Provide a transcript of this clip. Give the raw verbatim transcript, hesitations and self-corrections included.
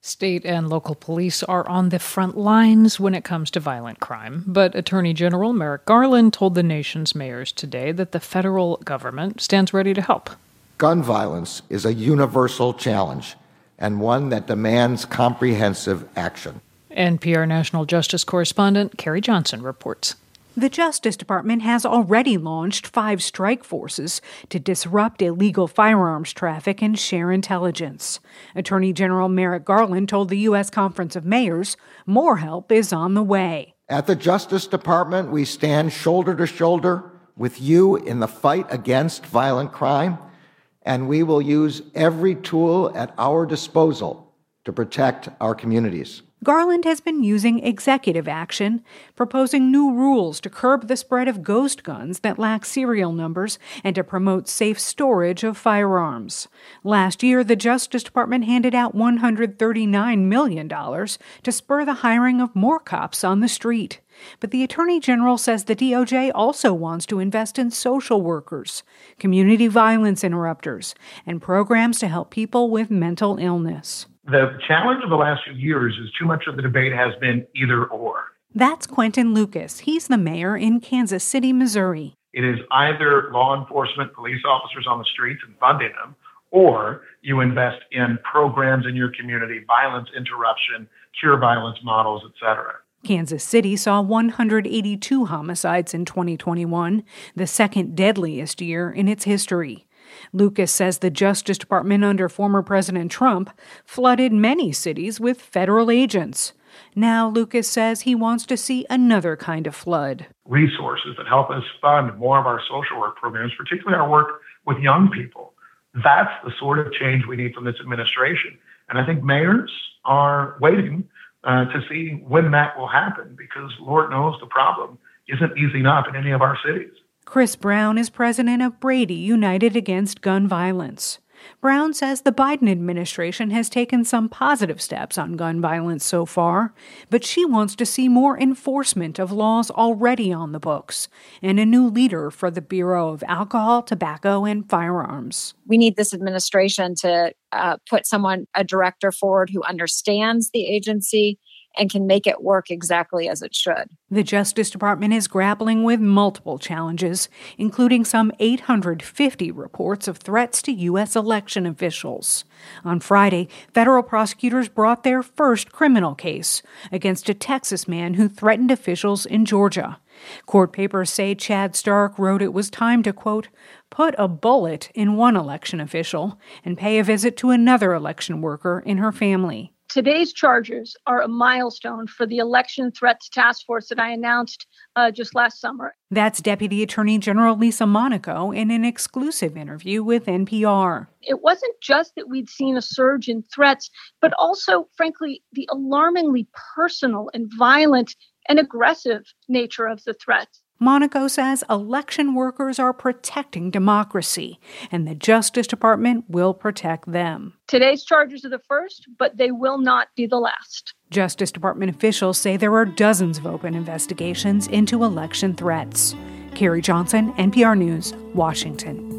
State and local police are on the front lines when it comes to violent crime, but Attorney General Merrick Garland told the nation's mayors today that the federal government stands ready to help. Gun violence is a universal challenge and one that demands comprehensive action. N P R National Justice Correspondent Carrie Johnson reports. The Justice Department has already launched five strike forces to disrupt illegal firearms traffic and share intelligence. Attorney General Merrick Garland told the U S Conference of Mayors more help is on the way. At the Justice Department, we stand shoulder to shoulder with you in the fight against violent crime, and we will use every tool at our disposal to protect our communities. Garland has been using executive action, proposing new rules to curb the spread of ghost guns that lack serial numbers and to promote safe storage of firearms. Last year, the Justice Department handed out one hundred thirty-nine million dollars to spur the hiring of more cops on the street. But the Attorney General says the D O J also wants to invest in social workers, community violence interrupters, and programs to help people with mental illness. The challenge of the last few years is too much of the debate has been either or. That's Quentin Lucas. He's the mayor in Kansas City, Missouri. It is either law enforcement, police officers on the streets and funding them, or you invest in programs in your community, violence interruption, cure violence models, et cetera. Kansas City saw one hundred eighty-two homicides in twenty twenty-one, the second deadliest year in its history. Lucas says the Justice Department under former President Trump flooded many cities with federal agents. Now Lucas says he wants to see another kind of flood. Resources that help us fund more of our social work programs, particularly our work with young people. That's the sort of change we need from this administration. And I think mayors are waiting uh, to see when that will happen, because Lord knows the problem isn't easing up in any of our cities. Chris Brown is president of Brady United Against Gun Violence. Brown says the Biden administration has taken some positive steps on gun violence so far, but she wants to see more enforcement of laws already on the books and a new leader for the Bureau of Alcohol, Tobacco, and Firearms. We need this administration to uh, put someone, a director forward who understands the agency and can make it work exactly as it should. The Justice Department is grappling with multiple challenges, including some eight hundred fifty reports of threats to U S election officials. On Friday, federal prosecutors brought their first criminal case against a Texas man who threatened officials in Georgia. Court papers say Chad Stark wrote it was time to, quote, put a bullet in one election official and pay a visit to another election worker in her family. Today's charges are a milestone for the Election Threats Task Force that I announced uh, just last summer. That's Deputy Attorney General Lisa Monaco in an exclusive interview with N P R. It wasn't just that we'd seen a surge in threats, but also, frankly, the alarmingly personal and violent and aggressive nature of the threats. Monaco says election workers are protecting democracy, and the Justice Department will protect them. Today's charges are the first, but they will not be the last. Justice Department officials say there are dozens of open investigations into election threats. Carrie Johnson, N P R News, Washington.